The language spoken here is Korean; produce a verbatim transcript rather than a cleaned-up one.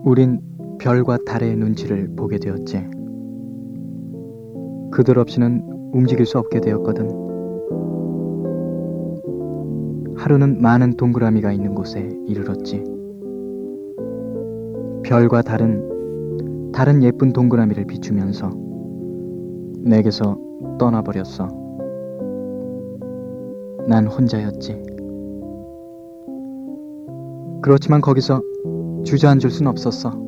우린 별과 달의 눈치를 보게 되었지. 그들 없이는 움직일 수 없게 되었거든. 하루는 많은 동그라미가 있는 곳에 이르렀지. 별과 달은 다른 예쁜 동그라미를 비추면서 내게서 떠나버렸어. 난 혼자였지. 그렇지만 거기서 주저앉을 순 없었어.